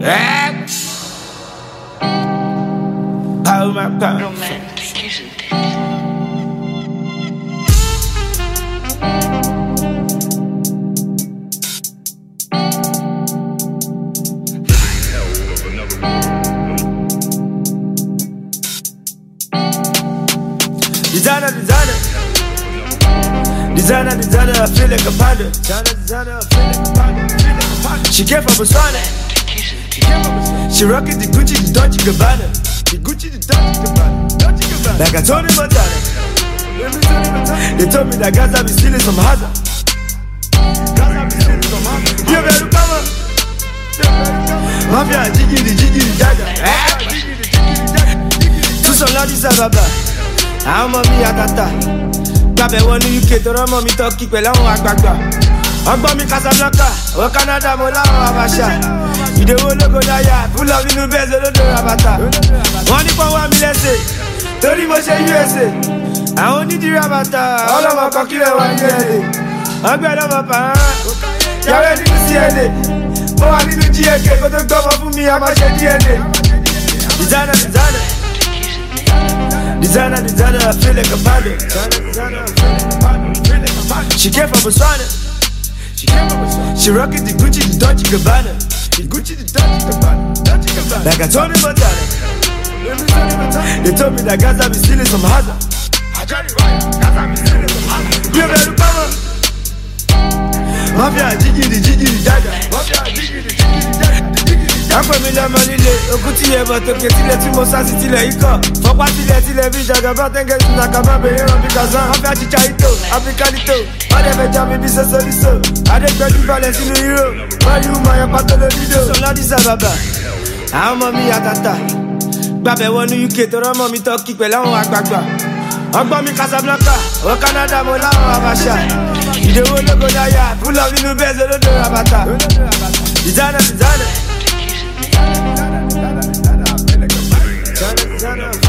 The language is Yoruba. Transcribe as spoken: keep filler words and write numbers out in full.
Eh? Power my power. Romantic, isn't it? Designer, designer, designer, designer, I feel like a panda. Designer, designer, I feel like a panda. She came from Botswana. She rockin' the Gucci, the Dolce Gabbana. The Gucci, the Dolce Gabbana. Dolce Gabbana. Like I told him Montana. They told me that Gaza be stealing some Haza. Gaza be stealing some Haza. You better come on. Mafia, jiggy, the jiggy, the jaga. Tout son là, dis Ababa. I'm a me atata. Grab a one U K to run mommy talk keep a long agbagba. Ogbo mi Casablanca, o Canada mo la o Abasha. You the one go die, full of new beds o do Rabata. One for one mi lese, tori mo se U S A. I only the Rabata, all of my cocky one year. Ogbe lo mo pa, yawe ni C N A. Mo wa ni G A K, ko to gbo fún mi a ma se D N A. Designer, designer. Designer, designer, I feel like a panda. She came from Botswana. She came from Botswana. She rockin' the Gucci, the Dolce Gabbana. The Gucci, the Dolce Gabbana. Dolce Gabbana. Like I told him Montana. They told me that Gaza be stealing some Haza. Gaza be stealing some Haza. You better come on. Mafia, jiggy, the jiggy, the jaga. Mafia, jiggy, the jiggy, the jaga. Après mille manilé, au coutillet, votre que tu l'es, tu m'as senti, tu l'es, il faut pas tu l'es, tu l'es, vu, j'ai pas t'inquiète, tu n'as qu'à pas payer un picasso. On fait un chichaito, aplicalito, on devait jamais bis ce solution. Avec toi, tu parles, c'est le hero. Why you, my, y'a pas de vidéo. Son là, dis ça, baba. Ah, mamie, atata. Babé, one U K, to run, mommy, talk, keep a long, agbagba. Ogbo mi Casablanca, au Canada, mo la o Abasha. You the one go die, full of new beds, o do Rabata. Designer, designer. Designer, designer.